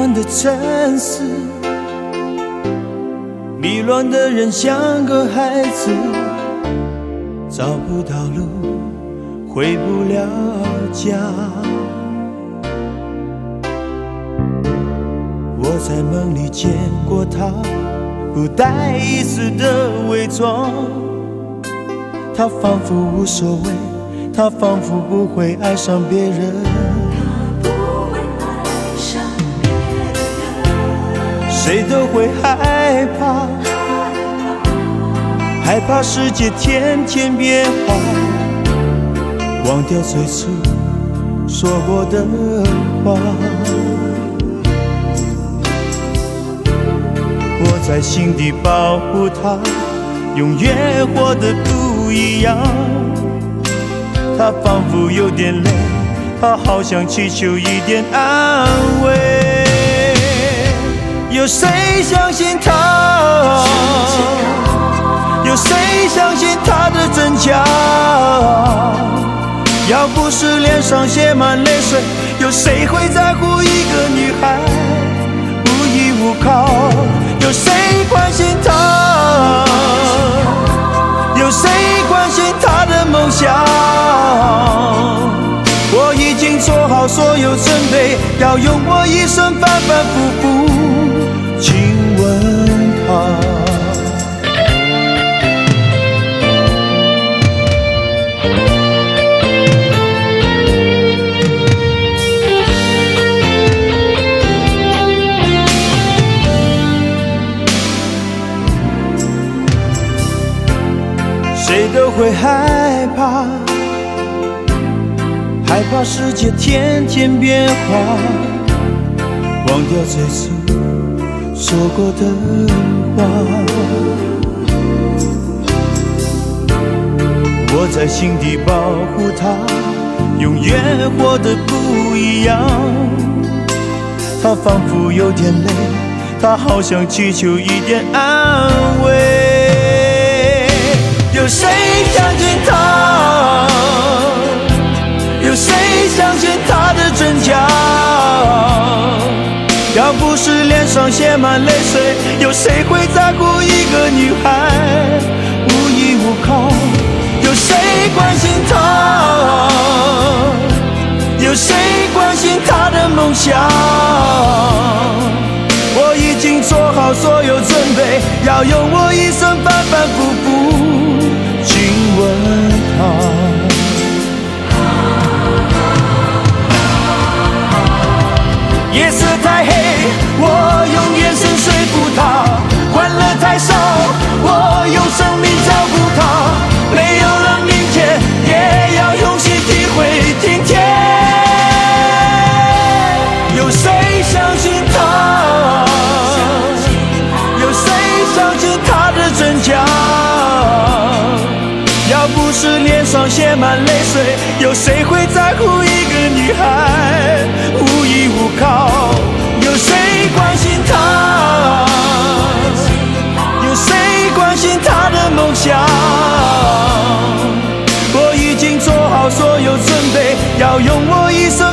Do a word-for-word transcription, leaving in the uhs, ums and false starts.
乱的城市，迷乱的人像个孩子，找不到路，回不了家。我在梦里见过他，不带一丝的伪装，他仿佛无所谓，他仿佛不会爱上别人， 他不会爱上别人。 谁都会害怕，害怕世界天天变化，忘掉最初说过的话。我在心底保护他，永远活得不一样。他仿佛有点累，他好想祈求一点安慰。有谁相信他？有谁相信他的真假？要不是脸上写满泪水，有谁会在乎一个女孩无依无靠？有谁关心她？有谁关心她的梦想？我已经做好所有准备，要用我一生反反复复亲吻她。谁都会害怕，害怕世界天天变化，忘掉最初说过的话。我在心底保护他，永远活得不一样。他仿佛有点累，他好想祈求一点安慰。有谁相信他？有谁相信他的真假？要不是脸上写满泪水，有谁会在乎一个女孩无依无靠？有谁关心她？有谁关心她的梦想？我已经做好所有准备，要用我一生反反复复亲吻她。夜色太黑，我用眼神说服她；欢乐太少，我用生命照顾她。没有了明天，也要用心体会今天。有谁相信她？有谁相信她的真假？要不是脸上写满泪水，有谁会在乎一个女孩无依无靠？有谁关心她？有谁关心她的梦想？我已经做好所有准备，要用我一生